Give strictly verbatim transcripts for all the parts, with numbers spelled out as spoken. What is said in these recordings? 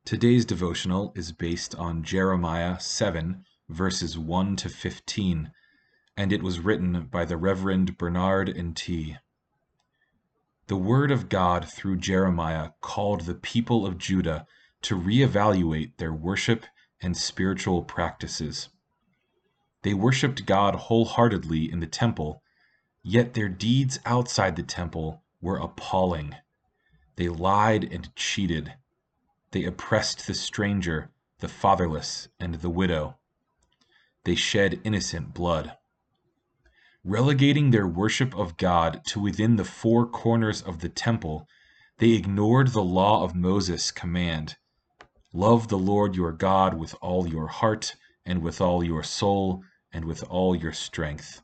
Today's devotional is based on Jeremiah seven, verses one to fifteen, and it was written by the Reverend Bernard N T. The word of God through Jeremiah called the people of Judah to reevaluate their worship and spiritual practices. They worshipped God wholeheartedly in the temple, yet their deeds outside the temple were appalling. They lied and cheated. They oppressed the stranger, the fatherless, and the widow. They shed innocent blood. Relegating their worship of God to within the four corners of the temple, they ignored the law of Moses' command: love the Lord your God with all your heart, and with all your soul, and with all your strength.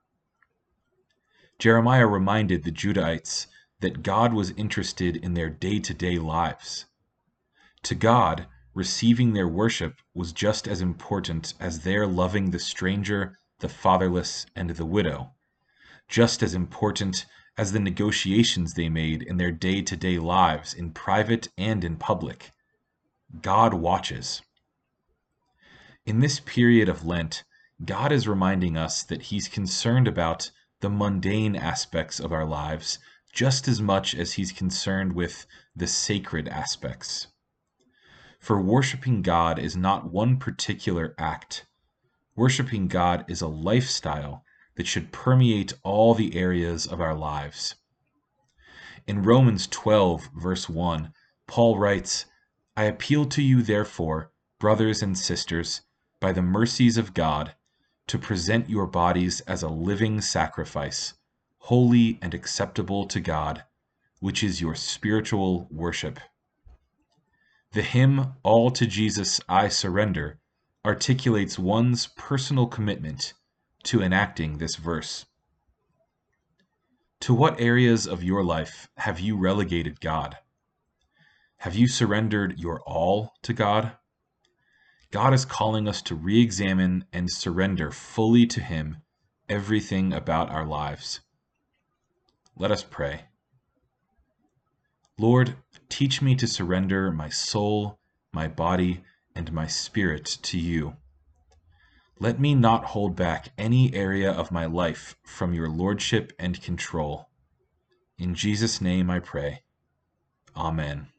Jeremiah reminded the Judahites that God was interested in their day-to-day lives. To God, receiving their worship was just as important as their loving the stranger, the fatherless, and the widow, just as important as the negotiations they made in their day-to-day lives in private and in public. God watches. In this period of Lent, God is reminding us that He's concerned about the mundane aspects of our lives just as much as He's concerned with the sacred aspects. For worshiping God is not one particular act. Worshiping God is a lifestyle that should permeate all the areas of our lives. In Romans twelve, verse one, Paul writes, "I appeal to you, therefore, brothers and sisters, by the mercies of God, to present your bodies as a living sacrifice, holy and acceptable to God, which is your spiritual worship." The hymn, "All to Jesus I Surrender," articulates one's personal commitment to enacting this verse. To what areas of your life have you relegated God? Have you surrendered your all to God? God is calling us to re-examine and surrender fully to Him everything about our lives. Let us pray. Lord, teach me to surrender my soul, my body, and my spirit to you. Let me not hold back any area of my life from your lordship and control. In Jesus' name I pray. Amen.